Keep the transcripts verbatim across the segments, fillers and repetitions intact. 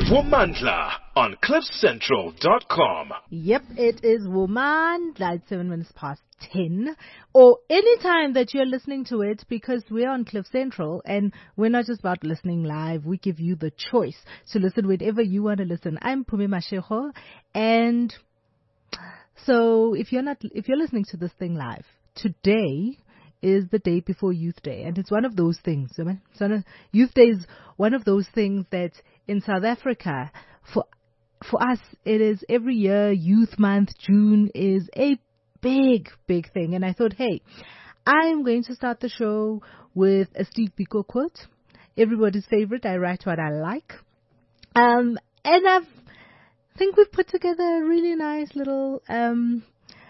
Womandla on cliff central dot com. Yep, it is Womandla. It's seven minutes past ten. Or any time that you're listening to it, because we're on Cliff Central and we're not just about listening live. We give you the choice to listen whenever you want to listen. I'm Pumi Mashego, and so if you're not, if you're listening to this thing live, today is the day before Youth Day, and it's one of those things. So Youth Day is one of those things that in South Africa, for for us, it is every year. Youth Month, June, is a big, big thing. And I thought, hey, I'm going to start the show with a Steve Biko quote. Everybody's favorite. I write what I like. Um, and I've, I think we've put together a really nice little um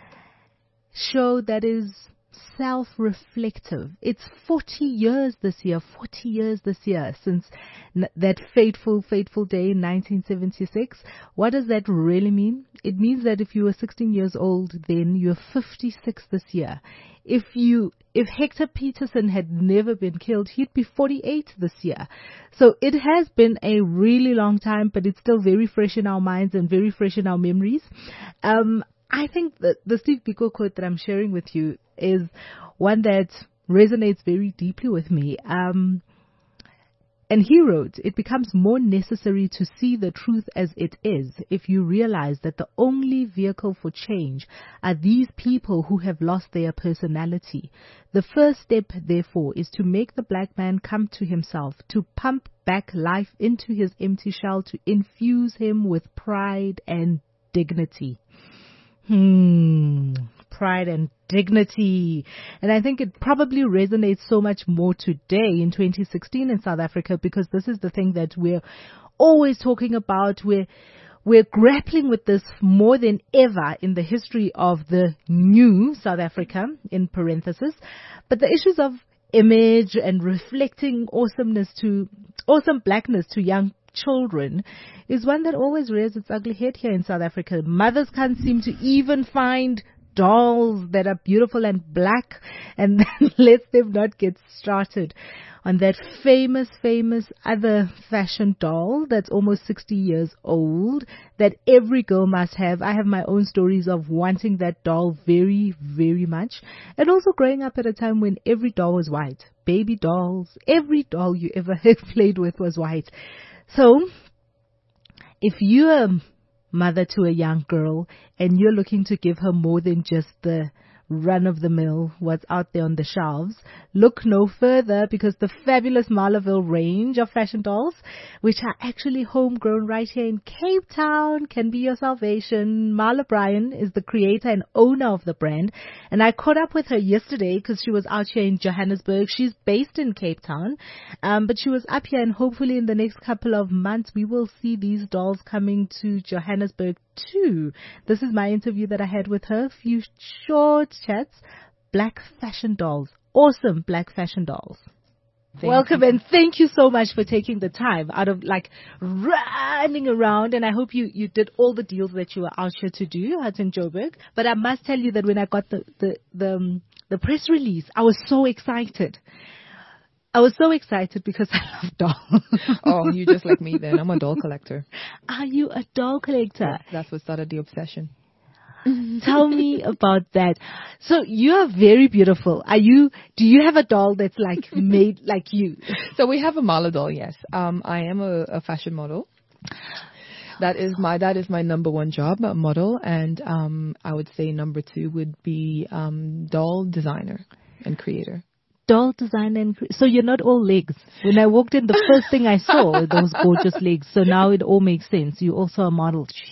show that is self-reflective. It's forty years this year, forty years this year since n- that fateful, fateful day in nineteen seventy-six. What does that really mean? It means that if you were sixteen years old then, you're fifty-six this year. If you, if Hector Peterson had never been killed, he'd be forty-eight this year. So it has been a really long time, but it's still very fresh in our minds and very fresh in our memories. Um, I think that the Steve Biko quote that I'm sharing with you is one that resonates very deeply with me. Um, and he wrote, "It becomes more necessary to see the truth as it is if you realize that the only vehicle for change are these people who have lost their personality. The first step, therefore, is to make the black man come to himself, to pump back life into his empty shell, to infuse him with pride and dignity." Hmm, pride and dignity. And I think it probably resonates so much more today in twenty sixteen in South Africa, because this is the thing that we're always talking about. We're, we're grappling with this more than ever in the history of the new South Africa, in parenthesis. But the issues of image and reflecting awesomeness to, awesome blackness to young children is one that always rears its ugly head here in South Africa. Mothers can't seem to even find dolls that are beautiful and black, and then let them not get started on that famous, famous other fashion doll that's almost sixty years old that every girl must have. I have my own stories of wanting that doll very, very much, and also growing up at a time when every doll was white. Baby dolls, every doll you ever had played with was white. So, if you're a mother to a young girl and you're looking to give her more than just the run-of-the-mill, what's out there on the shelves, look no further, because the fabulous Marlaville range of fashion dolls, which are actually homegrown right here in Cape Town, can be your salvation. Marla Bryan is the creator and owner of the brand, and I caught up with her yesterday because she was out here in Johannesburg. She's based in Cape Town, um, but she was up here, and hopefully in the next couple of months we will see these dolls coming to Johannesburg too. This is my interview that I had with her, a few short chats. Black fashion dolls, awesome black fashion dolls. Thank Welcome you. And thank you so much for taking the time out of like running around, and I hope you, you did all the deals that you were out here to do at in Joburg. But I must tell you that when I got the the the, um, the press release, I was so excited. I was so excited because I love dolls. Oh, you just like me then. I'm a doll collector. Are you a doll collector? Yes, that's what started the obsession. Tell me about that. So you are very beautiful. Are you, do you have a doll that's like made like you? So we have a Marla doll, yes. Um, I am a, a fashion model. That is my, that is my number one job, a model. And, um, I would say number two would be, um, doll designer and creator. Doll designer and cre- so you're not all legs. When I walked in, the first thing I saw were those gorgeous legs. So now it all makes sense. You're also a model. Jeez.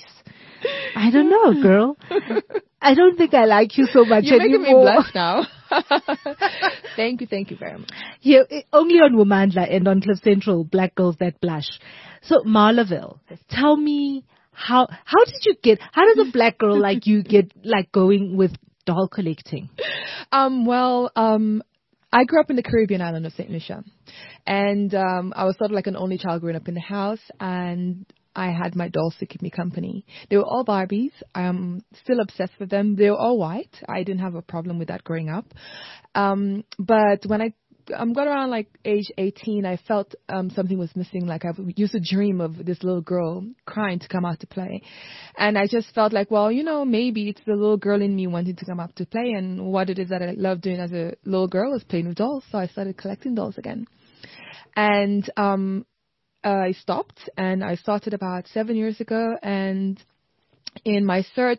I don't know, girl. I don't think I like you so much You're anymore. You're making me blush now. Thank you, thank you very much. Yeah, only on Womandla and on Cliff Central, Black Girls That Blush. So Marlaville, tell me how how did you get? How does a black girl like you get like going with doll collecting? Um, well, um, I grew up in the Caribbean island of Saint Lucia, and um, I was sort of like an only child growing up in the house, and I had my dolls to keep me company. They were all Barbies. I'm still obsessed with them. They were all white. I didn't have a problem with that growing up. Um, but when I um, got around like age eighteen, I felt um, something was missing. Like I used to dream of this little girl crying to come out to play. And I just felt like, well, you know, maybe it's the little girl in me wanting to come out to play. And what it is that I love doing as a little girl was playing with dolls. So I started collecting dolls again. And um, uh, I stopped, and I started about seven years ago. And in my search,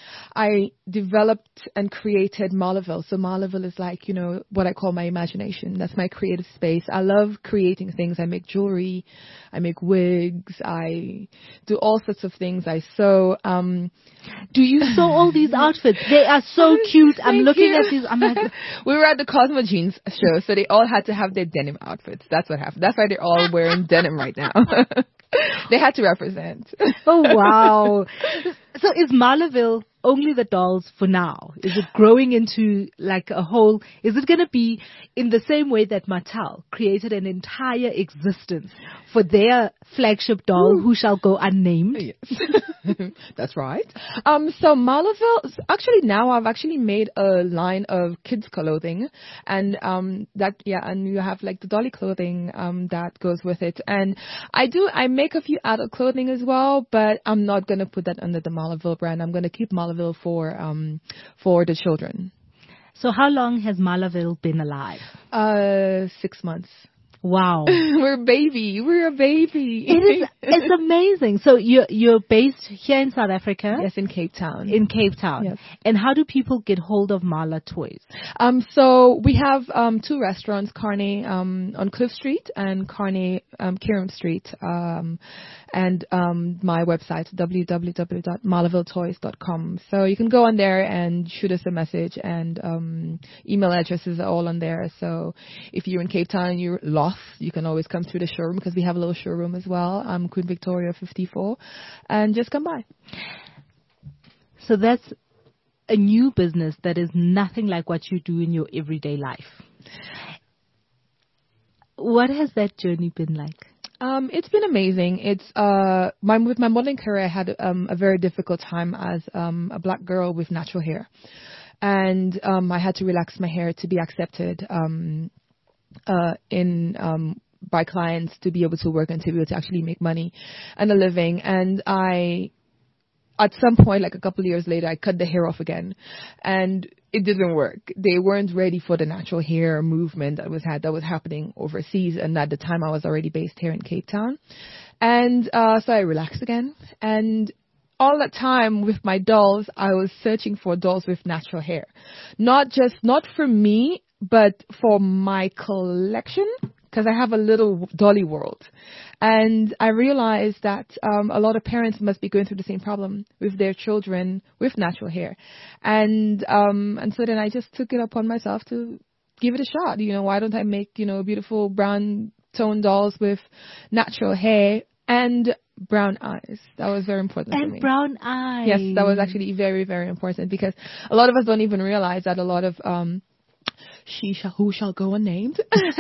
I developed and created Malaville. So Malaville is like, you know, what I call my imagination. That's my creative space. I love creating things. I make jewelry. I make wigs. I do all sorts of things. I sew. Um, do you sew all these outfits? They are so cute. I'm looking you. at these. I'm like, we were at the Cosmo Jeans show, so they all had to have their denim outfits. That's what happened. That's why they're all wearing denim right now. They had to represent. Oh, wow. So is Malaville only the dolls for now? Is it growing into like a whole, is it going to be in the same way that Mattel created an entire existence for their flagship doll, Ooh. Who shall go unnamed? Yes. That's right. Um, so Malaville, actually now I've actually made a line of kids clothing, and um, that, yeah, and you have like the dolly clothing um, that goes with it. And I do, I make a few adult clothing as well, but I'm not going to put that under the Malaville brand. I'm going to keep Malaville for um for the children. So how long has Malaville been alive? Uh, six months. Wow. We're a baby. We're a baby. It is. It's amazing. So you're you're based here in South Africa? Yes, in Cape Town. In Cape Town. Yes. And how do people get hold of Mala Toys? Um, so we have um two restaurants, Carney um on Cliff Street and Carney um Kiram Street. Um, and um my website w w w dot malaville toys dot com. So you can go on there and shoot us a message, and um email addresses are all on there. So if you're in Cape Town and you're lost, you can always come through the showroom, because we have a little showroom as well, um, Queen Victoria fifty-four, and just come by. So that's a new business that is nothing like what you do in your everyday life. What has that journey been like? Um, it's been amazing. It's uh, my with my modeling career, I had um, a very difficult time as um, a black girl with natural hair, and um, I had to relax my hair to be accepted. Um, Uh, in um, by clients, to be able to work and to be able to actually make money and a living. And I, at some point, like a couple of years later, I cut the hair off again, and it didn't work. They weren't ready for the natural hair movement that was had that was happening overseas. And at the time, I was already based here in Cape Town, and uh, so I relaxed again. And all that time with my dolls, I was searching for dolls with natural hair, not just not for me, but for my collection, because I have a little dolly world. And I realized that um, a lot of parents must be going through the same problem with their children with natural hair. And um, and so then I just took it upon myself to give it a shot. You know, why don't I make, you know, beautiful brown tone dolls with natural hair and brown eyes. That was very important and for me. And brown eyes. Yes, that was actually very, very important, because a lot of us don't even realize that a lot of um she shall, who shall go unnamed,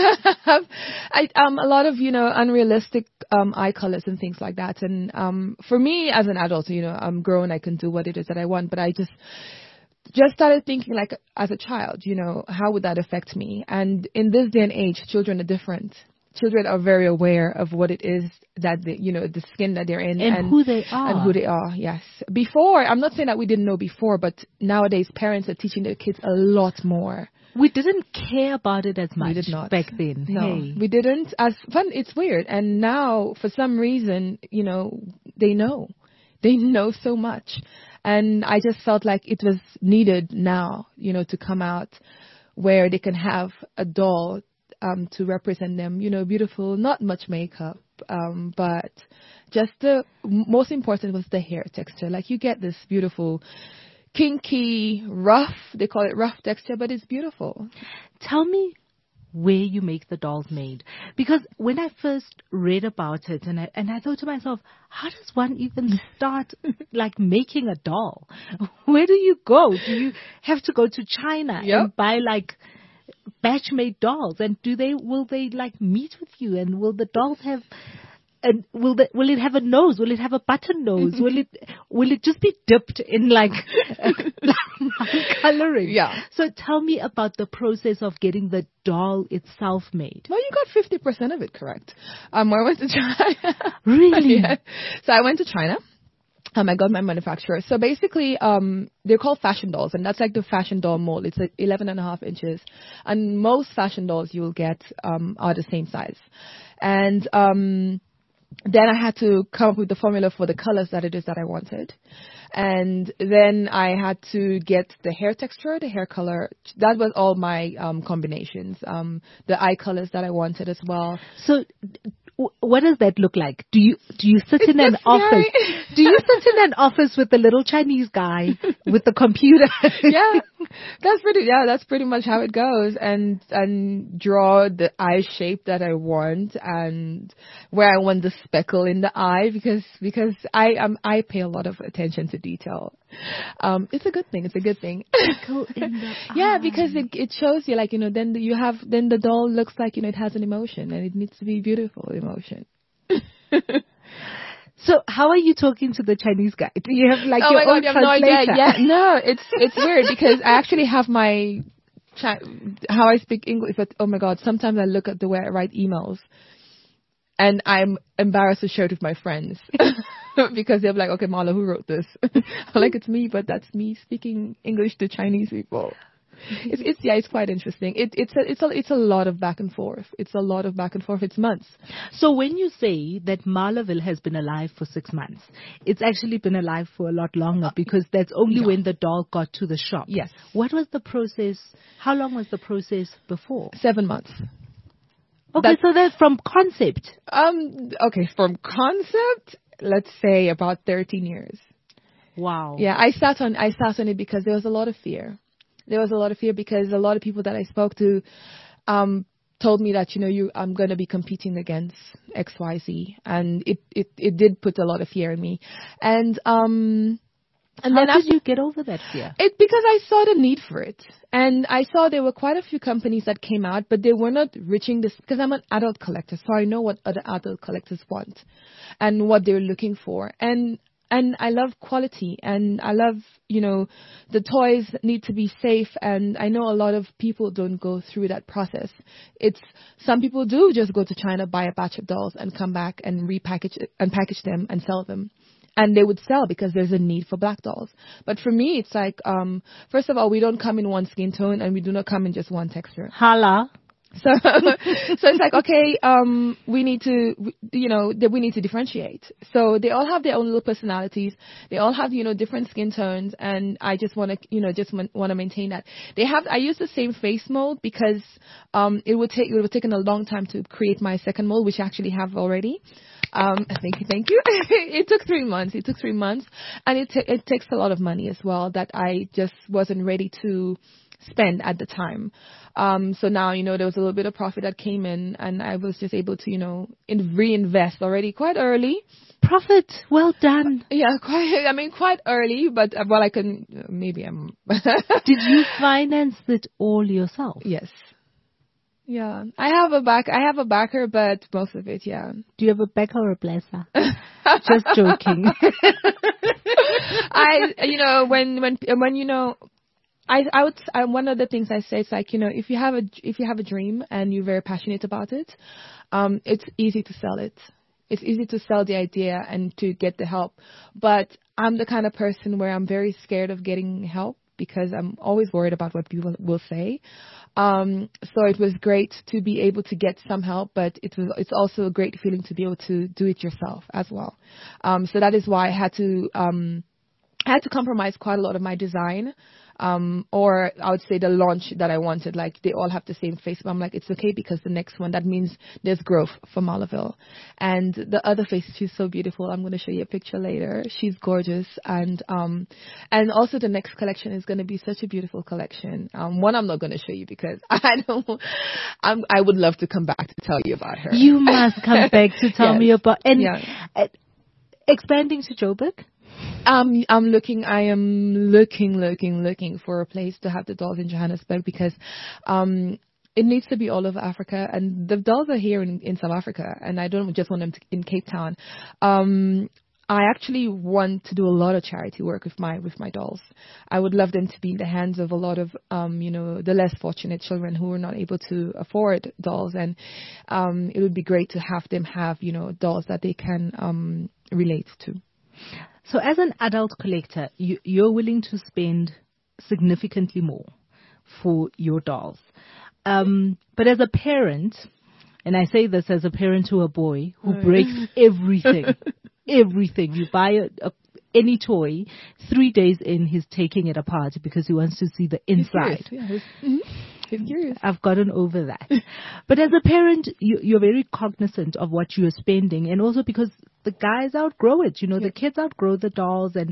I, um, a lot of, you know, unrealistic um, eye colors and things like that. And um, for me as an adult, you know, I'm grown, I can do what it is that I want, but I just just started thinking, like, as a child, you know, how would that affect me? And in this day and age, children are different. Children are very aware of what it is that, they, you know, the skin that they're in. And, and who they are. And who they are, yes. Before, I'm not saying that we didn't know before, but nowadays parents are teaching their kids a lot more. We didn't care about it as much we did not. back then. No, hey. we didn't. As fun, it's weird. And now, for some reason, you know, they know. They know so much. And I just felt like it was needed now, you know, to come out where they can have a doll um, to represent them, you know, beautiful, not much makeup, um, but just the most important was the hair texture. Like, you get this beautiful, kinky, rough, they call it rough texture, but it's beautiful. Tell me where you make the dolls made. Because when I first read about it, and I, and I thought to myself, how does one even start like making a doll? Where do you go? Do you have to go to China yep. and buy like batch made dolls? And do they, will they like meet with you? And will the dolls have, and will the, will it have a nose? Will it have a button nose? will it will it just be dipped in like Coloring. Yeah. So tell me about the process of getting the doll itself made. Well, you got fifty percent of it correct. Um, I went to China. Really? Yeah. So I went to China. Um, I got my manufacturer. So basically, um, they're called fashion dolls, and that's like the fashion doll mold. It's like eleven and a half inches, and most fashion dolls you'll get um, are the same size. And um, then I had to come up with the formula for the colors that it is that I wanted. And then I had to get the hair texture, the hair color. That was all my um, combinations. Um, the eye colors that I wanted as well. So w- what does that look like? Do you do you sit in an It's office? very- Do you sit in an office with the little Chinese guy with the computer? Yeah, that's pretty. Yeah, that's pretty much how it goes. And and draw the eye shape that I want and where I want the speckle in the eye because because I um I pay a lot of attention to detail. Um, it's a good thing. It's a good thing. Speckle in the Yeah, eye. because it it shows you like you know then you have then the doll looks like you know it has an emotion and it needs to be beautiful emotion. So how are you talking to the Chinese guy? Do you have like oh your my own God, you have no translator? idea. Yeah, no, it's it's weird because I actually have my chi- how I speak English. But oh my God, sometimes I look at the way I write emails, and I'm embarrassed to share it with my friends because they're like, "Okay, Marla, who wrote this?" I'm like, "It's me," but that's me speaking English to Chinese people. It's, it's yeah, it's quite interesting. It, it's a, it's a, it's a lot of back and forth. It's a lot of back and forth. It's months. So when you say that Marlaville has been alive for six months, it's actually been alive for a lot longer because that's only Yeah. when the doll got to the shop. Yes. What was the process? How long was the process before? Seven months. Okay, That's- so that's from concept. Um. Okay, from concept, let's say about thirteen years. Wow. Yeah, I sat on I sat on it because there was a lot of fear. There was a lot of fear because a lot of people that I spoke to um, told me that you know you I'm going to be competing against X Y Z, and it, it it did put a lot of fear in me. And um and How then did after, you get over that fear? it because I saw the need for it, and I saw there were quite a few companies that came out, but they were not reaching this because I'm an adult collector, so I know what other adult collectors want and what they're looking for, and. And I love quality, and I love, you know, the toys need to be safe, and I know a lot of people don't go through that process. It's, some people do just go to China, buy a batch of dolls, and come back and repackage it, and package them and sell them. And they would sell because there's a need for black dolls. But for me, it's like, um, first of all, we don't come in one skin tone, and we do not come in just one texture. Hala. So, so it's like, okay, um, we need to, you know, that we need to differentiate. So they all have their own little personalities. They all have, you know, different skin tones, and I just want to, you know, just want to maintain that. They have, I use the same face mold because, um, it would take, it would have taken a long time to create my second mold, which I actually have already. Um, thank you, thank you. It took three months. It took three months, and it ta- it takes a lot of money as well that I just wasn't ready to spend at the time. Um, so now, you know, there was a little bit of profit that came in, and I was just able to, you know, in, reinvest already quite early. Profit. Well done. Yeah, quite, I mean, quite early, but uh, well, I can, uh, maybe I'm. Did you finance it all yourself? Yes. Yeah. I have a back, I have a backer, but most of it, yeah. Do you have a backer or a blesser? Just joking. I, you know, when, when, when, you know, I, I would, I, one of the things I say is like, you know, if you have a, if you have a dream and you're very passionate about it, um, it's easy to sell it. It's easy to sell the idea and to get the help. But I'm the kind of person where I'm very scared of getting help because I'm always worried about what people will say. Um, so it was great to be able to get some help, but it was, it's also a great feeling to be able to do it yourself as well. Um, so that is why I had to, um, I had to compromise quite a lot of my design. Um, or I would say the launch that I wanted, like they all have the same face, but I'm like, it's okay because the next one, that means there's growth for Marlaville. And the other face, she's so beautiful. I'm going to show you a picture later. She's gorgeous. And, um, and also the next collection is going to be such a beautiful collection. Um, one I'm not going to show you because I don't, I'm, I would love to come back to tell you about her. You must come back to tell Yes. me about, and Yeah. uh, expanding to Joburg. Um, I'm looking, I am looking, looking, looking for a place to have the dolls in Johannesburg because, um, it needs to be all over Africa, and the dolls are here in, in South Africa, and I don't just want them to, in Cape Town. Um, I actually want to do a lot of charity work with my with my dolls. I would love them to be in the hands of a lot of um, you know, the less fortunate children who are not able to afford dolls, and um, it would be great to have them have, you know, dolls that they can um, relate to. So as an adult collector, you, you're willing to spend significantly more for your dolls. Um, but as a parent, and I say this as a parent to a boy who Oh, breaks everything, everything. You buy a, a, any toy, three days in, he's taking it apart because he wants to see the inside. He's curious. Yeah, he's, he's curious. I've gotten over that. But as a parent, you, you're very cognizant of what you're spending, and also because the guys outgrow it. You know, Yeah. the kids outgrow the dolls, and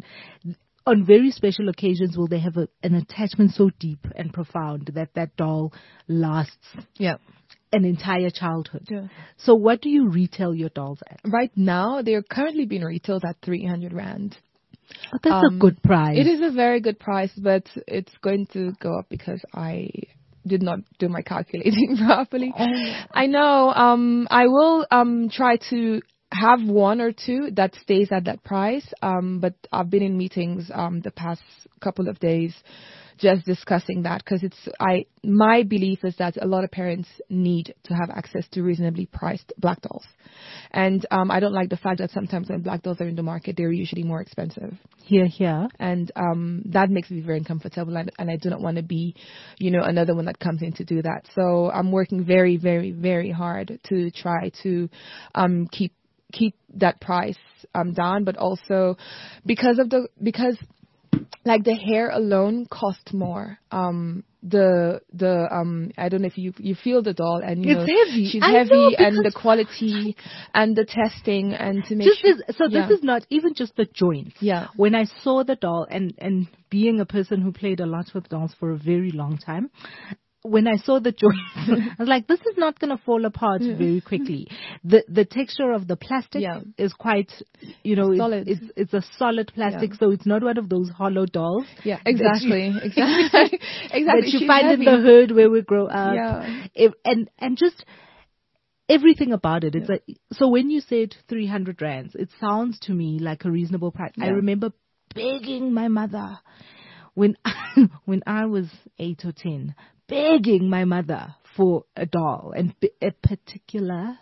on very special occasions will they have a, an attachment so deep and profound that that doll lasts Yeah. an entire childhood. Yeah. So what do you retail your dolls at? Right now, they're currently being retailed at three hundred rand. Oh, that's Um, a good price. It is a very good price, but it's going to go up because I did not do my calculating properly. Oh. I know. Um, I will um try to have one or two that stays at that price. Um, but I've been in meetings um the past couple of days just discussing that, because it's I my belief is that a lot of parents need to have access to reasonably priced black dolls, and um, I don't like the fact that sometimes when black dolls are in the market, they're usually more expensive. Here, here. And um, that makes me very uncomfortable, and, and I do not want to be, you know, another one that comes in to do that. So I'm working very, very, very hard to try to um, keep keep that price um, down, but also because of the because like the hair alone costs more. Um, the the um I don't know if you you feel the doll, and you It's know heavy. she's I heavy, know, and the because- quality and the testing and to make Just sure. this, so yeah. this is not even just the joints. Yeah. When I saw the doll, and, and being a person who played a lot with dolls for a very long time, when I saw the joints, I was like, this is not going to fall apart very quickly. The the texture of the plastic Yeah. is quite, you know, Solid. It's, it's it's a solid plastic, Yeah. so it's not one of those hollow dolls. Yeah, that you- exactly, exactly, exactly. that you She's find heavy. in the hood where we grow up. Yeah. If, and and just everything about it. It's a, so when you said three hundred rands, it sounds to me like a reasonable price. I Yeah. remember begging my mother when when I was eight or ten, begging my mother for a doll, and b- a particular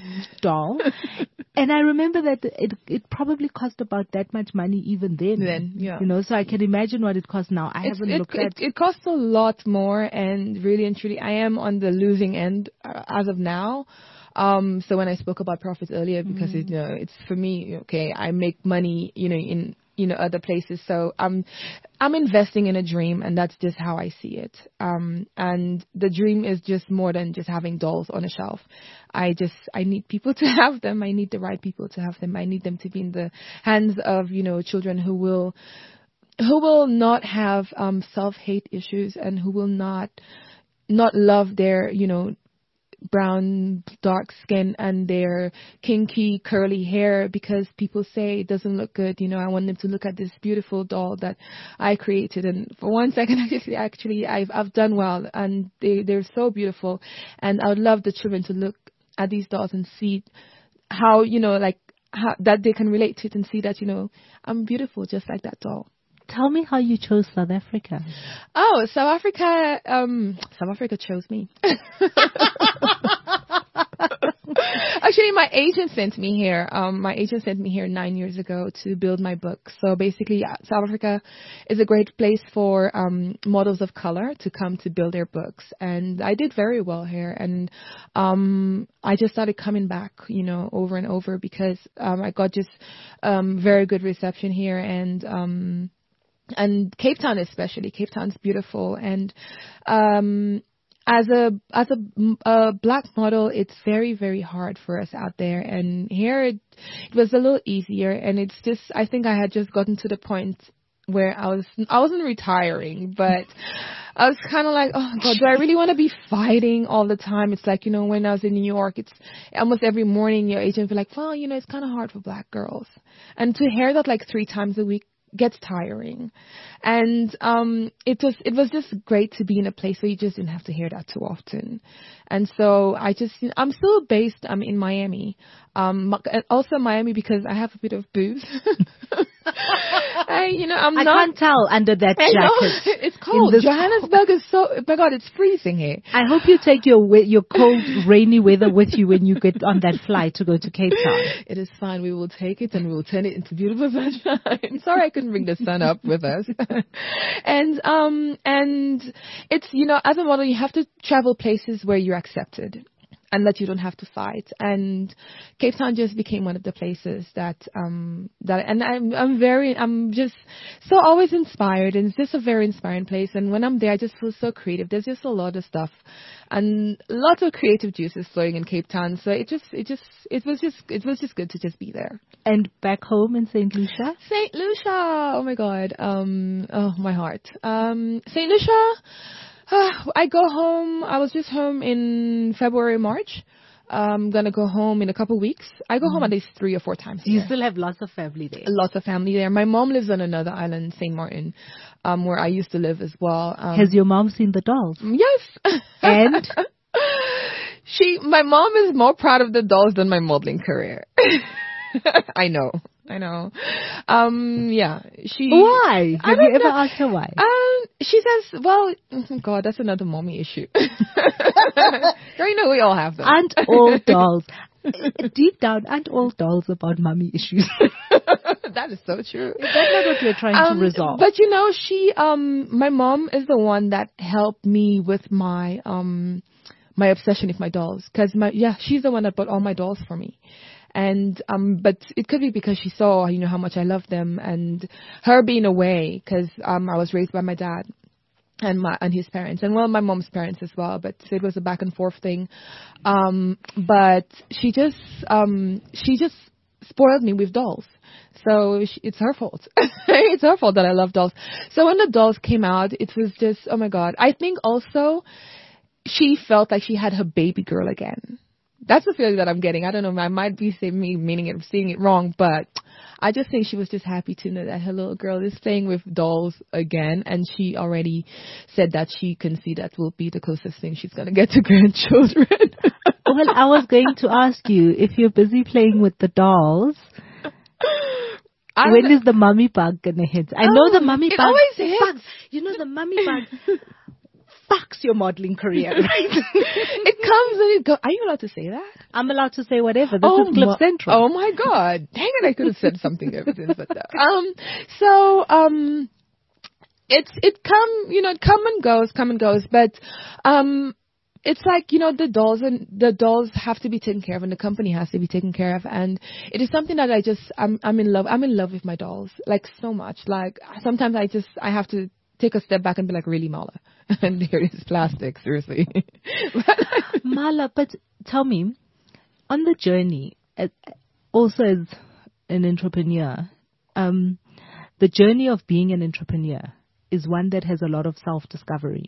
doll. And I remember that it it probably cost about that much money even then. Then, yeah. You know, so I can imagine what it costs now. I It's, haven't it, looked it, at. it costs a lot more, and really and truly, I am on the losing end uh, as of now. Um, so when I spoke about profits earlier, because it, you know, it's for me, okay, I make money, you know, in you know other places, so I'm I'm investing in a dream, and that's just how I see it. Um, and the dream is just more than just having dolls on a shelf. I just I need people to have them. I need the right people to have them. I need them to be in the hands of you know children who will who will not have um, self-hate issues, and who will not not love their you know brown dark skin and their kinky curly hair because people say it doesn't look good. You know, I want them to look at this beautiful doll that I created, and for one second actually actually I've I've done well, and they they're so beautiful, and I would love the children to look at these dolls and see how you know like how that they can relate to it, and see that you know I'm beautiful just like that doll. Tell me how you chose South Africa. Oh, South Africa, um, South Africa chose me. Actually, my agent sent me here. Um, my agent sent me here nine years ago to build my book. So basically, uh, South Africa is a great place for um, models of color to come to build their books. And I did very well here. And um, I just started coming back, you know, over and over because um, I got just um, very good reception here. And um, and Cape Town especially. Cape Town's beautiful. And um, as a as a, a black model, it's very, very hard for us out there. And here it, it was a little easier. And it's just, I think I had just gotten to the point where I was, I wasn't retiring, but I was kind of like, oh God, do I really want to be fighting all the time? It's like, you know, when I was in New York, it's almost every morning your agent would be like, well, you know, it's kind of hard for black girls. And to hear that like three times a week, gets tiring. And um, it was it was just great to be in a place where you just didn't have to hear that too often. And so I just, you know, I'm still based um, in Miami. Um, also Miami because I have a bit of boobs. I, you know, I'm I not, can't tell under that I know, jacket. it's cold. this- Johannesburg is so, oh my God, it's freezing here. I hope you take your we- your cold, rainy weather with you when you get on that flight to go to Cape Town. It is fine. We will take it and we will turn it into beautiful sunshine. Sorry I couldn't bring the sun up with us. and um and it's, you know, as a model you have to travel places where you're accepted and that you don't have to fight. And Cape Town just became one of the places that um that and I'm I'm very I'm just so always inspired, and it's just a very inspiring place. And when I'm there I just feel so creative. There's just a lot of stuff and lots of creative juices flowing in Cape Town. So it just it just it was just it was just good to just be there. And back home in Saint Lucia? Saint Lucia, oh my God, um oh my heart. Um Saint Lucia, uh, I go home. I was just home in February, March. I'm gonna go home in a couple weeks. I go mm. home at least three or four times. You there. still have lots of family there. Lots of family there. My mom lives on another island, Saint Martin, um, where I used to live as well. Um, Has your mom seen the dolls? Yes. And she, my mom is more proud of the dolls than my modeling career. I know. I know. Um, yeah. She. Why? Have you ever know. asked her why? Um, she says, well, God, that's another mommy issue. Girl, you know we all have them. Aren't all dolls, deep down, aren't all dolls about mommy issues? That is so true. Is that not what you're trying um, to resolve? But you know, she, um, my mom is the one that helped me with my, um, my obsession with my dolls. Cause my, yeah, she's the one that bought all my dolls for me. And, um, but it could be because she saw, you know, how much I love them, and her being away, cause, um, I was raised by my dad and my, and his parents, and well, my mom's parents as well, but so it was a back and forth thing. Um, but she just, um, she just spoiled me with dolls. So she, it's her fault. It's her fault that I love dolls. So when the dolls came out, it was just, oh my God. I think also she felt like she had her baby girl again. That's the feeling that I'm getting. I don't know. I might be saying me meaning it, seeing it wrong, but I just think she was just happy to know that her little girl is playing with dolls again, and she already said that she can see that will be the closest thing she's gonna get to grandchildren. Well, I was going to ask you if you're busy playing with the dolls. When is the mummy bug gonna hit? I oh, know the mummy it bug. always hits. Bugs. You know the mummy bug fucks your modeling career, right? It comes and it goes. Are you allowed to say that? I'm allowed to say whatever. This oh is Clip my, Central. Oh my God! Dang it! I could have said something ever since, but no. um. So um, it's it come you know it come and goes, come and goes, but um. It's like, you know, the dolls and the dolls have to be taken care of, and the company has to be taken care of. And it is something that I just, I'm, I'm in love. I'm in love with my dolls, like so much. Like sometimes I just, I have to take a step back and be like, really, Mala? And there is plastic, seriously. Mala, but tell me, on the journey, also as an entrepreneur, um, the journey of being an entrepreneur is one that has a lot of self-discovery.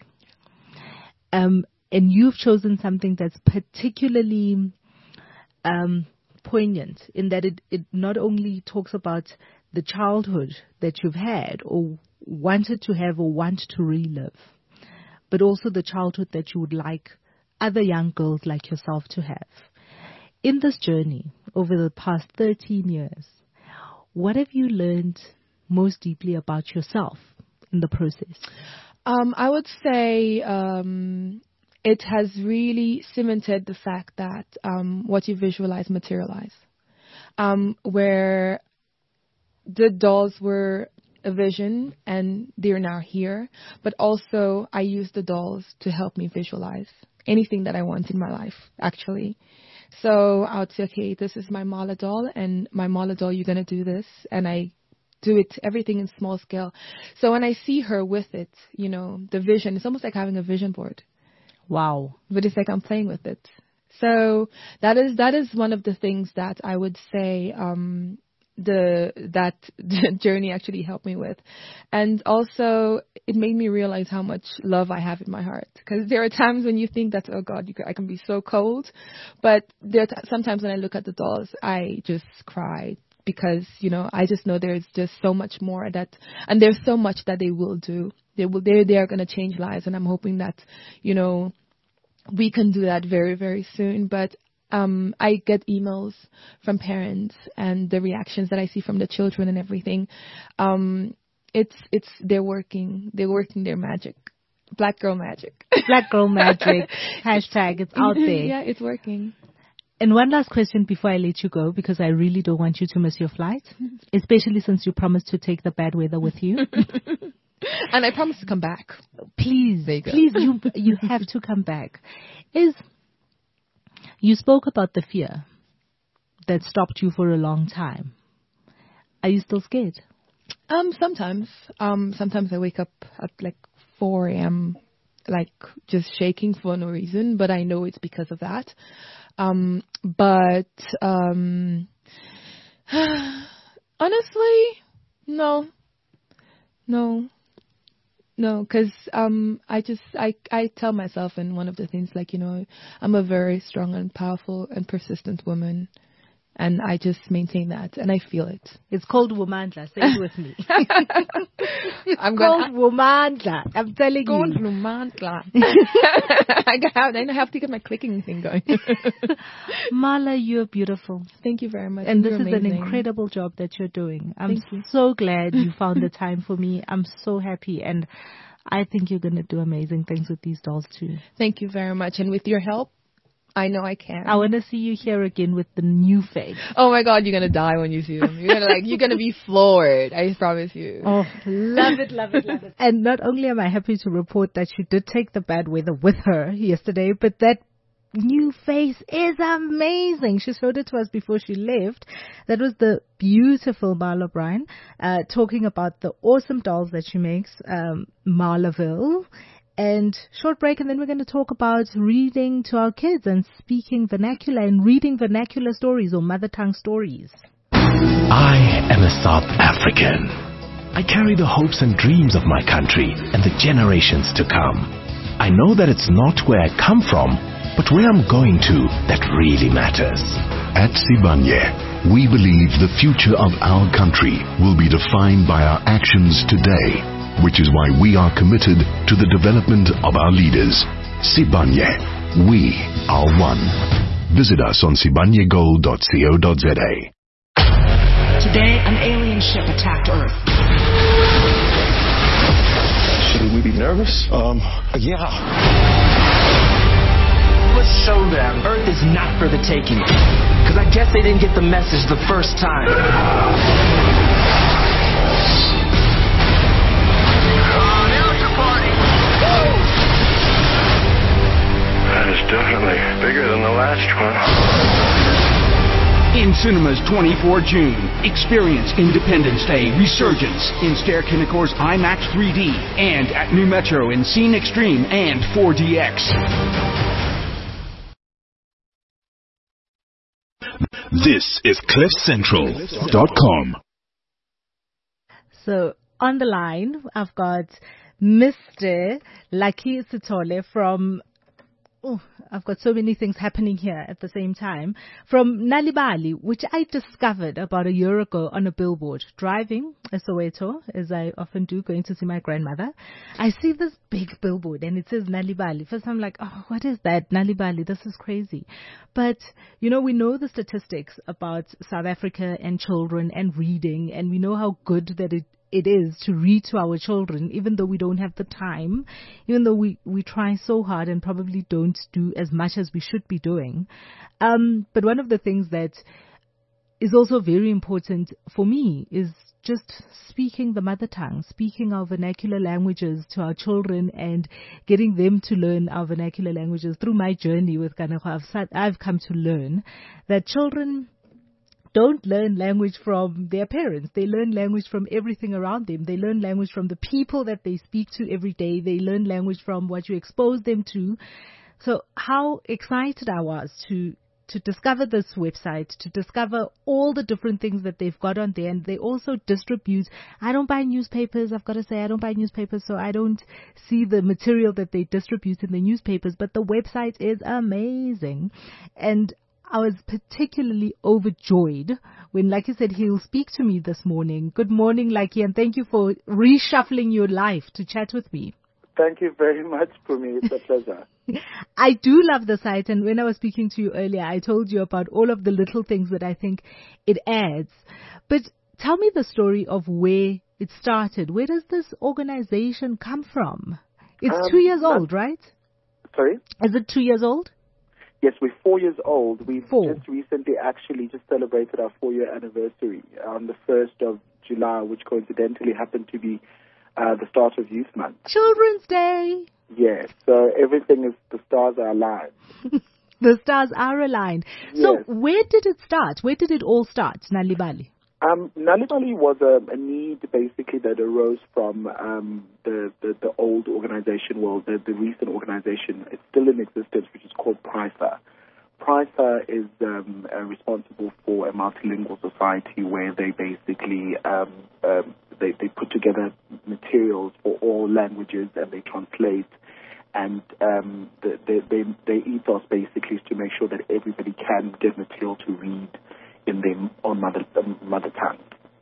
Um, And you've chosen something that's particularly um, poignant in that it, it not only talks about the childhood that you've had or wanted to have or want to relive, but also the childhood that you would like other young girls like yourself to have. In this journey over the past thirteen years, what have you learned most deeply about yourself in the process? Um, I would say... Um It has really cemented the fact that um, what you visualize materialize. Um, where the dolls were a vision and they're now here, but also I use the dolls to help me visualize anything that I want in my life, actually. So I would say, okay, this is my Mala doll, and my Mala doll, you're going to do this. And I do it, everything in small scale. So when I see her with it, you know, the vision, it's almost like having a vision board. Wow. But it's like I'm playing with it. So that is that is one of the things that I would say um, the that journey actually helped me with. And also it made me realize how much love I have in my heart. Because there are times when you think that, oh God, you can, I can be so cold. But there are t- sometimes when I look at the dolls, I just cry because, you know, I just know there's just so much more that, and there's so much that they will do. They will, they they are going to change lives, and I'm hoping that, you know, we can do that very, very soon. But um, I get emails from parents and the reactions that I see from the children and everything. Um, it's it's they're working, they're working their magic, Black girl magic, Black girl magic. Hashtag it's out there. Yeah, it's working. And one last question before I let you go, because I really don't want you to miss your flight, especially since you promised to take the bad weather with you. And I promise to come back. Please, you please, you you have to come back. Is you spoke about the fear that stopped you for a long time. Are you still scared? Um, sometimes. Um, sometimes I wake up at like four a.m. like just shaking for no reason, but I know it's because of that. Um, but um, honestly, no, no. No, because um, I just I I tell myself, and one of the things, like, you know, I'm a very strong and powerful and persistent woman, and I just maintain that, and I feel it. It's called Womandla. Say it with me. I'm called Womandla. I'm telling called you. Womandla. I have I have to get my clicking thing going. Marla, you're beautiful. Thank you very much. And You're this is amazing. an incredible job that you're doing. I'm Thank you. so glad you found the time for me. I'm so happy, and I think you're going to do amazing things with these dolls too. Thank you very much. And with your help, I know I can. I want to see you here again with the new face. Oh my God, you're gonna die when you see them. You're gonna like, you're gonna be floored. I promise you. Oh, love it, love it, love it. And not only am I happy to report that she did take the bad weather with her yesterday, but that new face is amazing. She showed it to us before she left. That was the beautiful Marla Bryan, uh, talking about the awesome dolls that she makes, um, Marlaville. And short break, and then we're going to talk about reading to our kids and speaking vernacular and reading vernacular stories or mother tongue stories. I am a South African. I carry the hopes and dreams of my country and the generations to come. I know that it's not where I come from, but where I'm going to that really matters. At Sibanye, we believe the future of our country will be defined by our actions today, which is why we are committed to the development of our leaders. Sibanye, we are one. Visit us on sibanye gold dot co dot za. Today, an alien ship attacked Earth. Should we be nervous? Um, yeah. Let's show them Earth is not for the taking. Because I guess they didn't get the message the first time. That is definitely bigger than the last one. In cinemas twenty-fourth of June, experience Independence Day Resurgence in Ster-Kinnekor's IMAX three D and at New Metro in Scene Extreme and four D X. This is cliff central dot com. So on the line, I've got Mister Lucky Sithole from... Oh, I've got so many things happening here at the same time. From Nalibali, which I discovered about a year ago on a billboard. Driving a Soweto, as I often do, going to see my grandmother. I see this big billboard and it says Nalibali. First I'm like, oh, what is that? Nalibali, this is crazy. But, you know, we know the statistics about South Africa and children and reading, and we know how good that it it is to read to our children, even though we don't have the time, even though we, we try so hard and probably don't do as much as we should be doing. Um, but one of the things that is also very important for me is just speaking the mother tongue, speaking our vernacular languages to our children and getting them to learn our vernacular languages. Through my journey with Kanego, I've, I've come to learn that children don't learn language from their parents. They learn language from everything around them. They learn language from the people that they speak to every day. They learn language from what you expose them to. So how excited I was to to discover this website, to discover all the different things that they've got on there. And they also distribute. I don't buy newspapers. I've got to say, I don't buy newspapers, so I don't see the material that they distribute in the newspapers. But the website is amazing. And I was particularly overjoyed when Lucky said he'll speak to me this morning. Good morning, Lucky, and thank you for reshuffling your life to chat with me. Thank you very much, Pumi. It's a pleasure. I do love the site, and when I was speaking to you earlier, I told you about all of the little things that I think it adds. But tell me the story of where it started. Where does this organization come from? It's Um, two years that- old, right? Sorry? Is it two years old? Yes, we're four years old. We've Four. just recently actually just celebrated our four-year anniversary on the first of July, which coincidentally happened to be uh, the start of Youth Month. Children's Day. Yes, so everything is, the stars are aligned. The stars are aligned. So Yes. where did it start? Where did it all start, Nalibali? Um, Nalibali was a, a need basically that arose from um, the, the, the old organization, well, the, the recent organization. It's still in existence, which is called PRISA. PRISA is um, uh, responsible for a multilingual society where they basically um, um, they, they put together materials for all languages and they translate. And um, the, the, they, their ethos basically is to make sure that everybody can get material to read in their own mother um, mother tongue.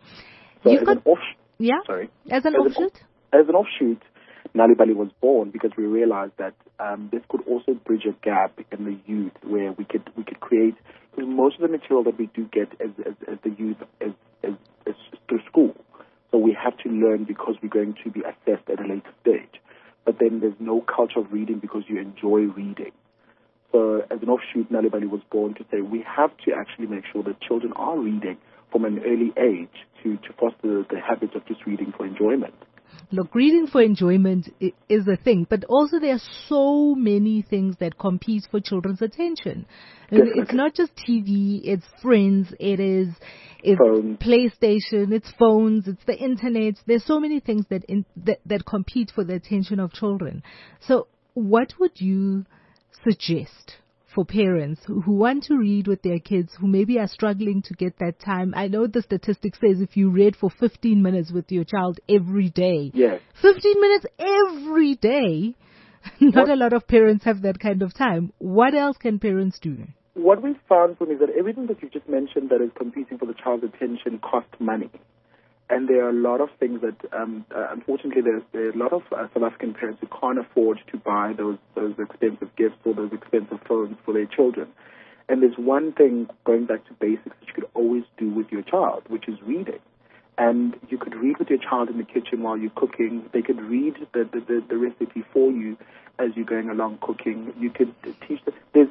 So You've as got- an off, Yeah? sorry, As an As an offshoot? as an offshoot, Nalibali was born because we realized that um, this could also bridge a gap in the youth where we could we could create, because most of the material that we do get as, as, as the youth is, is, is through school. So we have to learn because we're going to be assessed at a later stage. But then there's no culture of reading because you enjoy reading. So as an offshoot, Nalibali was born to say we have to actually make sure that children are reading from an early age to, to foster the habit of just reading for enjoyment. Look, reading for enjoyment i- is a thing, but also there are so many things that compete for children's attention. And It's Definitely. not just T V, it's friends, it is it's Phones. PlayStation, it's phones, it's the internet. There's so many things that, in, that that compete for the attention of children. So what would you suggest for parents who, who want to read with their kids, who maybe are struggling to get that time? I know the statistic says if you read for fifteen minutes with your child every day, Yes. fifteen minutes every day, not a lot of parents have that kind of time. What else can parents do? What we found from is that everything that you just mentioned that is competing for the child's attention costs money. And there are a lot of things that, um, uh, unfortunately, there's, there are a lot of uh, South African parents who can't afford to buy those, those expensive gifts or those expensive phones for their children. And there's one thing, going back to basics, that you could always do with your child, which is reading. And you could read with your child in the kitchen while you're cooking. They could read the, the, the, the recipe for you as you're going along cooking. You could teach them. There's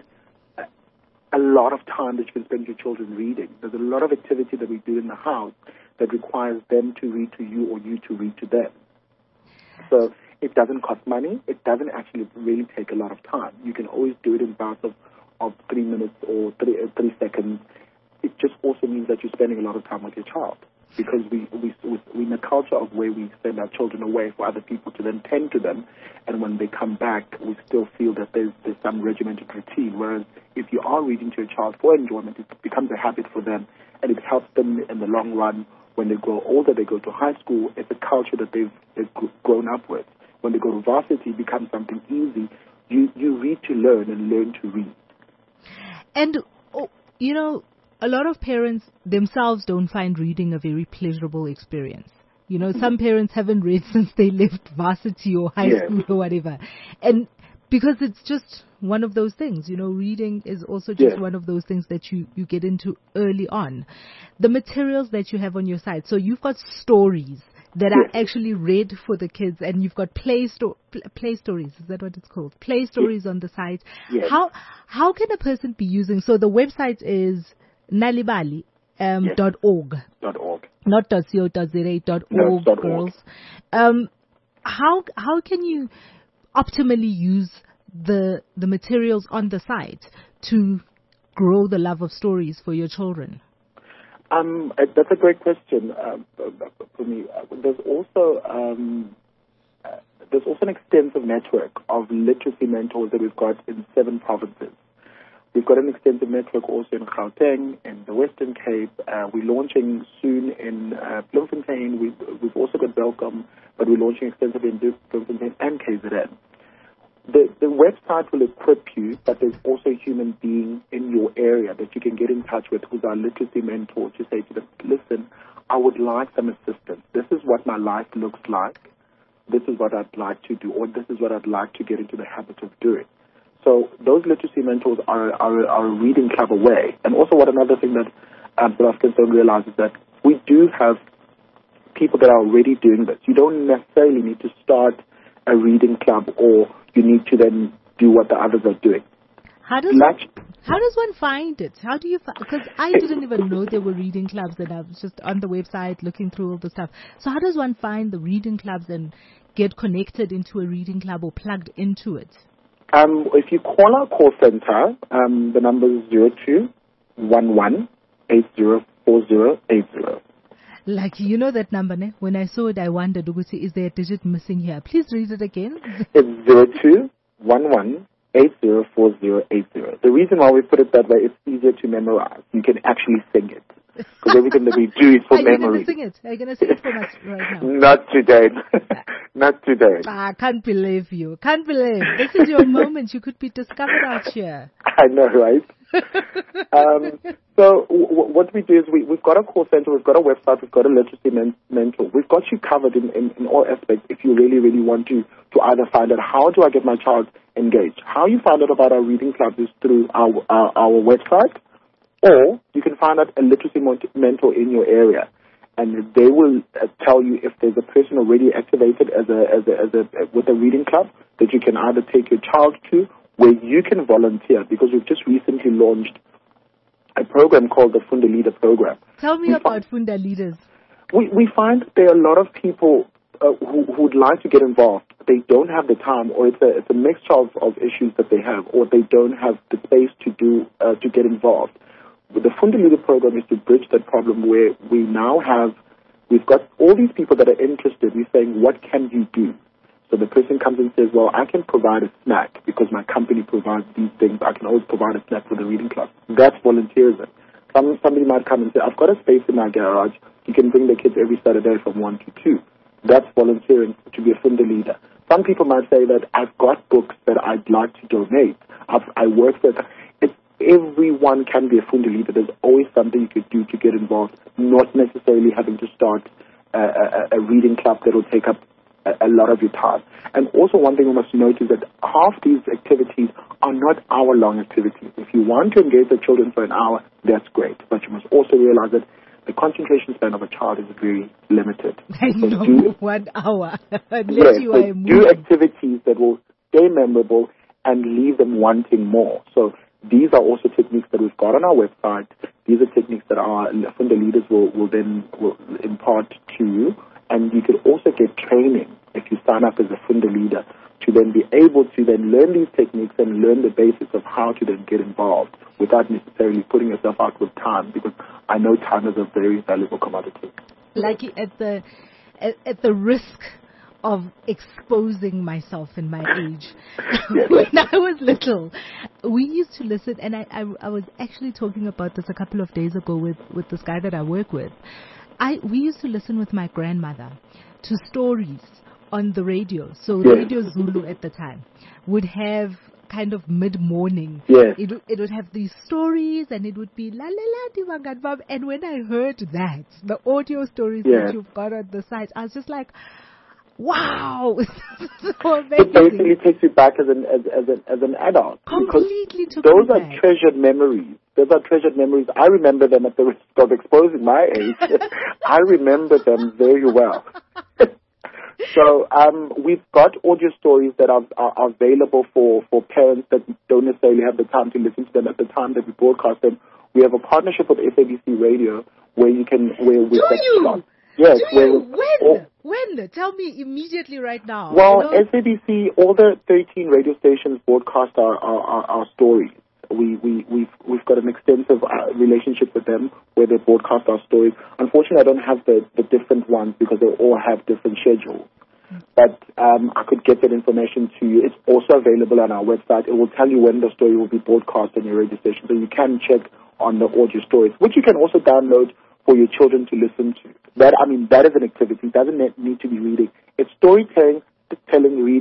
a lot of time that you can spend with your children reading. There's a lot of activity that we do in the house that requires them to read to you or you to read to them. So it doesn't cost money. It doesn't actually really take a lot of time. You can always do it in bouts of, of three minutes or three, uh, three seconds. It just also means that you're spending a lot of time with your child, because we, we, we're in a culture of where we send our children away for other people to then tend to them, and when they come back, we still feel that there's, there's some regimented routine, whereas if you are reading to your child for enjoyment, it becomes a habit for them, and it helps them in the long run. When they grow older, they go to high school, it's a culture that they've, they've gr- grown up with. When they go to varsity, it becomes something easy. You, you read to learn and learn to read. And, oh, you know, a lot of parents themselves don't find reading a very pleasurable experience. You know, some parents haven't read since they left varsity or high Yes. school or whatever. And because it's just one of those things, you know, reading is also just Yes. one of those things that you, you get into early on. The materials that you have on your site, so you've got stories that are Yes. actually read for the kids, and you've got play sto- pl- play stories. Is that what it's called? Play stories on the site. Yes. How how can a person be using? So the website is nalibali um, Yes. dot org, Dot org. not dot co dot za dot No, org, it's dot org. girls. Um, how how can you optimally use the the materials on the site to grow the love of stories for your children? Um, uh, that's a great question um, for me. Uh, There's also um, uh, there's also an extensive network of literacy mentors that we've got in seven provinces. We've got an extensive network also in Gauteng, in the Western Cape. Uh, we're launching soon in uh, Bloemfontein. We've, we've also got Belcom, but we're launching extensively in Bloemfontein and K Z N. the, the website will equip you, but there's also a human being in your area that you can get in touch with who's our literacy mentor to say to them, listen, I would like some assistance. This is what my life looks like. This is what I'd like to do, or this is what I'd like to get into the habit of doing. So those literacy mentors are, are, are a reading club away. And also what another thing that um, South Africans don't realize is that we do have people that are already doing this. You don't necessarily need to start a reading club, or you need to then do what the others are doing. How does one, how does one find it? How do you find? Because I didn't even know there were reading clubs, and I was just on the website looking through all the stuff. So how does one find the reading clubs and get connected into a reading club or plugged into it? Um, if you call our call center, um, the number is zero two one one eight zero four zero eight zero. Like, you know that number, ne? When I saw it, I wondered, is there a digit missing here? Please read it again. It's zero two one one eight zero four zero eight zero. The reason why we put it that way, it's easier to memorize. You can actually sing it. Because everything that we do is for Are memory. Are you going to sing it? Are you going to sing it for us right now? Not today. Not today. I can't believe you. Can't believe. This is your moment. You could be discovered out here. I know, right? um, so w- what we do is we, we've got a call center, we've got a website, we've got a literacy men- mentor. We've got you covered in, in, in all aspects if you really, really want to, to either find out how do I get my child engaged. How you find out about our reading clubs is through our, our, our website, or you can find out a literacy mentor in your area. And they will uh, tell you if there's a person already activated as a, as a, as a, with a reading club that you can either take your child to, where you can volunteer, because we've just recently launched a program called the Funda Leader Program. Tell me we about fi- Funda Leaders. We, we find there are a lot of people uh, who, who would like to get involved. They don't have the time, or it's a, it's a mixture of, of issues that they have, or they don't have the space to do uh, to get involved. But the Funda Leader Program is to bridge that problem where we now have, we've got all these people that are interested. We're saying, what can you do? So the person comes and says, well, I can provide a snack because my company provides these things. I can always provide a snack for the reading club. That's volunteerism. Some, somebody might come and say, I've got a space in my garage. You can bring the kids every Saturday from one to two. That's volunteering to be a Funda leader. Some people might say that I've got books that I'd like to donate. I've, I work with. It's, everyone can be a Funda leader. There's always something you could do to get involved, not necessarily having to start a, a, a reading club that will take up a lot of your time. And also one thing we must note is that half these activities are not hour-long activities. If you want to engage the children for an hour, that's great. But you must also realize that the concentration span of a child is very limited. I so know, do, one hour. Unless yes, you so are do activities that will stay memorable and leave them wanting more. So these are also techniques that we've got on our website. These are techniques that our Funda leaders will, will then will impart to you. And you could also get training if you sign up as a Funda leader to then be able to then learn these techniques and learn the basics of how to then get involved without necessarily putting yourself out with time, because I know time is a very valuable commodity. Like at the at, at the risk of exposing myself in my age. Yes. When I was little, we used to listen, and I, I, I was actually talking about this a couple of days ago with, with this guy that I work with. I we used to listen with my grandmother to stories on the radio. So yes. Radio Zulu at the time would have kind of mid-morning. Yes. It, it would have these stories, and it would be la la la diwangadbab. And when I heard that, the audio stories yes. that you've got on the site, I was just like, wow, so amazing. It basically takes you back as an as, as an as an adult. Completely took those me are back. treasured memories. Those are treasured memories. I remember them at the risk of exposing my age. I remember them very well. So um, we've got audio stories that are, are available for, for parents that don't necessarily have the time to listen to them at the time that we broadcast them. We have a partnership with S A B C Radio where you can where we Do you? Slot. Yes. Do where you? we, When? oh, When? Tell me immediately right now. Well, you know? S A B C, all the thirteen radio stations broadcast our, our, our, our stories. We, we, we've, we've got an extensive uh, relationship with them where they broadcast our stories. Unfortunately, I don't have the, the different ones because they all have different schedules. But um, I could get that information to you. It's also available on our website. It will tell you when the story will be broadcast on your radio station. So you can check on the audio stories, which you can also download for your children to listen to. That, I mean, that is an activity. It doesn't need to be reading. It's storytelling, telling, reading,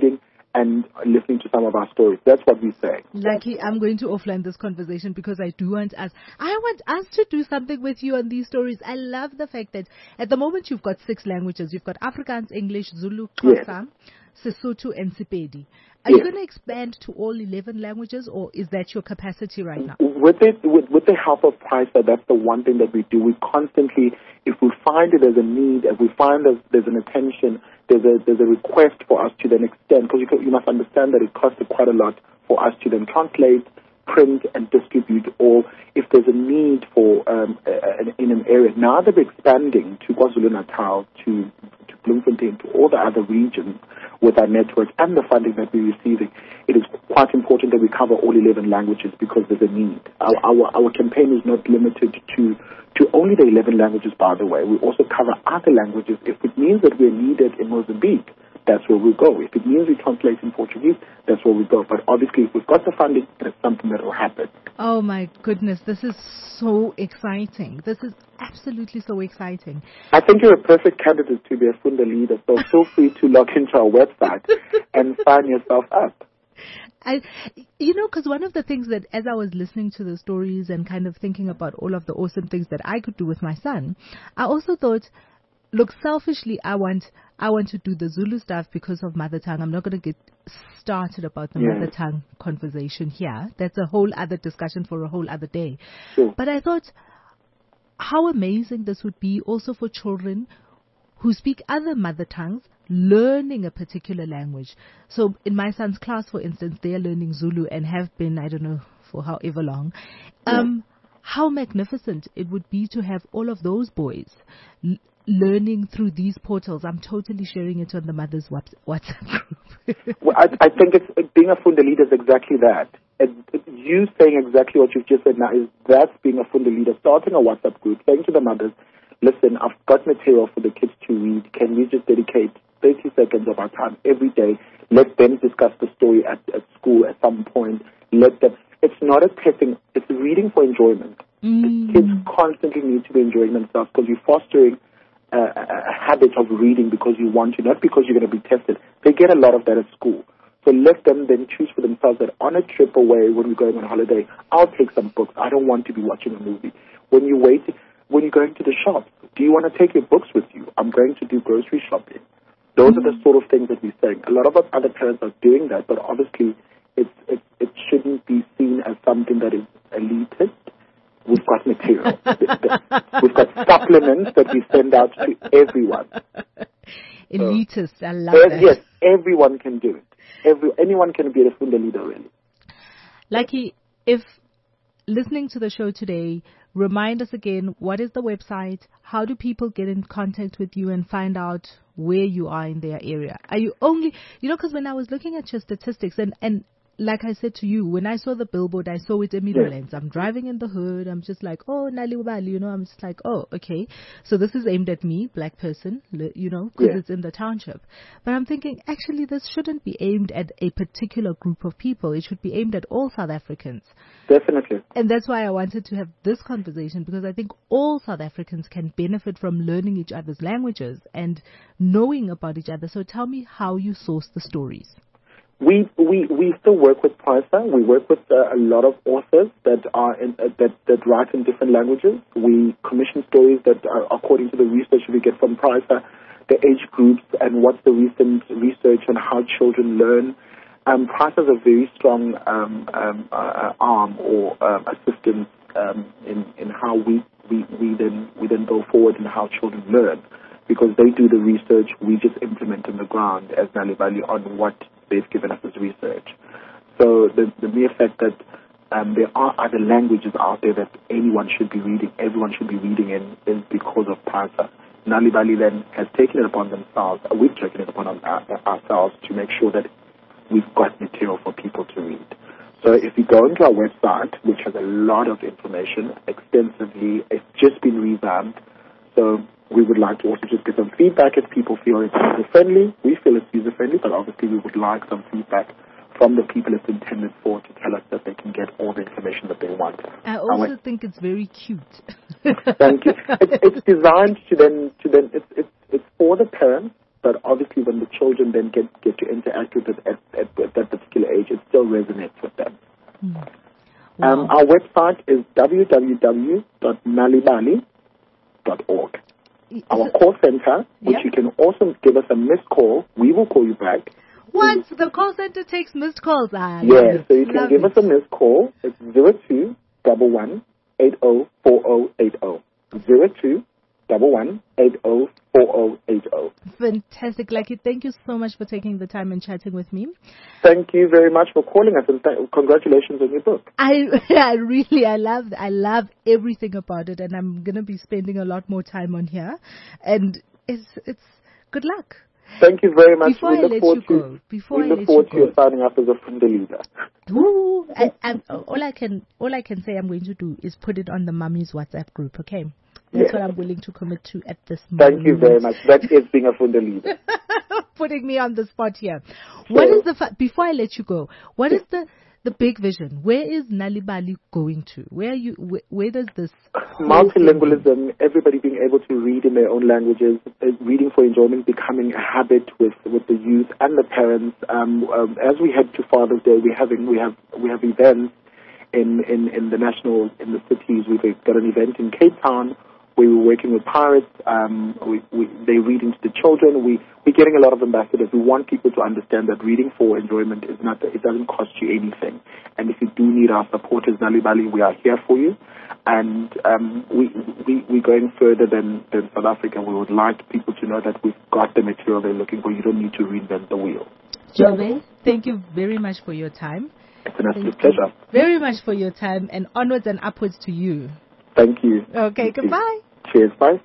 and listening to some of our stories. That's what we say. Lucky, I'm going to offline this conversation because I do want us, I want us to do something with you on these stories. I love the fact that at the moment you've got six languages. You've got Afrikaans, English, Zulu, Xhosa, yes. Sesotho, and Sepedi. Are yes. you going to expand to all eleven languages, or is that your capacity right now? With it, with, with the help of PRISA, that's the one thing that we do. We constantly, if we find that there's a need, if we find that there's an attention, there's a there's a request for us to then extend, because you, you must understand that it costs quite a lot for us to then translate, print, and distribute, or if there's a need for um, a, a, in an area. Now that we're expanding to KwaZulu-Natal, to, to Bloemfontein, to all the other regions with our network and the funding that we're receiving, it is quite important that we cover all eleven languages because there's a need. Our, our, our campaign is not limited to to only the eleven languages, by the way. We also cover other languages. If it means that we're needed in Mozambique, that's where we go. If it means we translate in Portuguese, that's where we go. But obviously, if we've got the funding, it's something that will happen. Oh, my goodness. This is so exciting. This is absolutely so exciting. I think you're a perfect candidate to be a Funda leader, so feel free to log into our website and sign yourself up. I, you know, because one of the things that as I was listening to the stories and kind of thinking about all of the awesome things that I could do with my son, I also thought, look, selfishly, I want I want to do the Zulu stuff because of mother tongue. I'm not going to get started about the yeah. mother tongue conversation here. That's a whole other discussion for a whole other day. Sure. But I thought how amazing this would be also for children who speak other mother tongues, learning a particular language. So in my son's class, for instance, they are learning Zulu and have been, I don't know, for however long. Um, yeah. How magnificent it would be to have all of those boys l- learning through these portals. I'm totally sharing it on the Mother's WhatsApp group. Well, I, I think it's being a Funda leader is exactly that. And you saying exactly what you've just said now is that's being a Funda leader, starting a WhatsApp group, saying to the mothers, listen, I've got material for the kids to read. Can we just dedicate thirty seconds of our time every day? Let them discuss the story at, at school at some point. Let them. It's not a testing. It's reading for enjoyment. Mm. Kids constantly need to be enjoying themselves because you're fostering uh, a habit of reading because you want to, not because you're going to be tested. They get a lot of that at school. So let them then choose for themselves that on a trip away when we're going on holiday, I'll take some books. I don't want to be watching a movie. When you're waiting, when you're going to the shop, do you want to take your books with you? I'm going to do grocery shopping. Those mm. are the sort of things that we're saying. A lot of us other parents are doing that, but obviously it's, it, it shouldn't be seen as something that is elitist. We've got material. We've got supplements that we send out to everyone. Elitist, so, I love uh, that. Yes, everyone can do it. Every, anyone can be a Funda leader, really. Lucky, if listening to the show today, remind us again, what is the website? How do people get in contact with you and find out where you are in their area? Are you only, you know, because when I was looking at your statistics, and, and like I said to you, when I saw the billboard, I saw it in Middlelands. Yes. I'm driving in the hood. I'm just like, oh, Naliwali, you know, I'm just like, oh, okay. So this is aimed at me, black person, you know, because yes. it's in the township. But I'm thinking, actually, this shouldn't be aimed at a particular group of people. It should be aimed at all South Africans. Definitely. And that's why I wanted to have this conversation, because I think all South Africans can benefit from learning each other's languages and knowing about each other. So tell me how you source the stories. We, we we still work with PRISA. We work with uh, a lot of authors that are in, uh, that that write in different languages. We commission stories that are according to the research we get from PRISA, the age groups and what's the recent research on how children learn. Um, PRISA has a very strong um, um, uh, arm or um, assistance um, in in how we, we, we then we then go forward and how children learn, because they do the research. We just implement on the ground as Nalibali on what they've given us as research. So the, the mere fact that um, there are other languages out there that anyone should be reading, everyone should be reading in, is because of PRISA. Nalibali then has taken it upon themselves, uh, we've taken it upon our, ourselves to make sure that we've got material for people to read. So if you go into our website, which has a lot of information extensively, it's just been revamped. So we would like to also just get some feedback if people feel it's user-friendly. We feel it's user-friendly, but obviously we would like some feedback from the people it's intended for to tell us that they can get all the information that they want. I also um, think it's very cute. Thank you. It's, it's designed to then, to then it's, it's, it's for the parents, but obviously when the children then get, get to interact with it at, at still resonates with them. Mm. Um, Wow. our website is w w w dot nalibali dot org. Our call center, which Yeah. you can also give us a missed call, we will call you back. What? The call center takes missed calls. Ah, Yes, love it. so you can Love give it. us a missed call. It's zero two one one eight zero four zero eight zero. zero two one one eight zero four zero eight zero. Fantastic, Lucky. Thank you so much for taking the time and chatting with me. Thank you very much for calling us, and th- congratulations on your book. I, I really, I love, I love everything about it, and I'm gonna be spending a lot more time on here. And it's, it's good luck. Thank you very much. Before we I look let forward you to, go, before we I look let forward you to your go. signing up as a friend leader. Ooh, I, I'm, all I can, all I can say I'm going to do is put it on the mummy's WhatsApp group. Okay, that's Yes. what I'm willing to commit to at this moment. Thank you very much. That is being a friend leader. Putting me on the spot here. What So- is the fa- before I let you go? What is the the big vision? Where is Nalibali going to? Where are you? Where, where does this whole thing go? Multilingualism, everybody being able to read in their own languages, uh, reading for enjoyment becoming a habit with, with the youth and the parents. Um, um, as we head to Father's Day, we having we have we have events in, in, in the national in the cities. We've got an event in Cape Town where we're working with pirates. Um, we, we, they're reading to the children. We we're getting a lot of ambassadors. We want people to understand that reading for enjoyment is not it doesn't cost you anything. And if you do need our support as Nalibali, we are here for you. And um, we, we, we're going further than, than South Africa. We would like people to know that we've got the material they're looking for. You don't need to reinvent the wheel. Jobe, thank you very much for your time. It's an absolute Thank you pleasure. very much for your time, and onwards and upwards to you. Thank you. Okay, Thank you. goodbye. Cheers. Bye.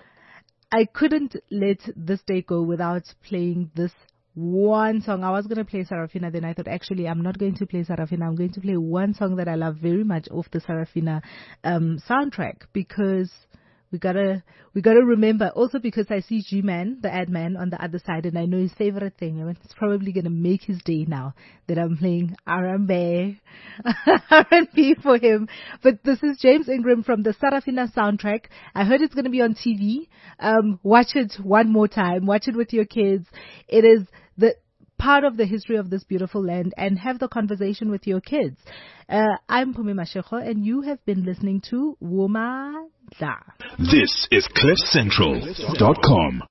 I couldn't let this day go without playing this one song. I was going to play Sarafina, then I thought, actually, I'm not going to play Sarafina. I'm going to play one song that I love very much off the Sarafina um, soundtrack, because we gotta we gotta remember. Also, because I see G-Man, the ad man, on the other side, and I know his favorite thing. I mean, it's probably gonna make his day now that I'm playing R and B, R and B for him. But this is James Ingram from the Sarafina soundtrack. I heard it's gonna be on T V. Um, watch it one more time. Watch it with your kids. It is the part of the history of this beautiful land, and have the conversation with your kids. Uh, I'm Pumi Mashego, and you have been listening to Womandla. This is cliff central dot com.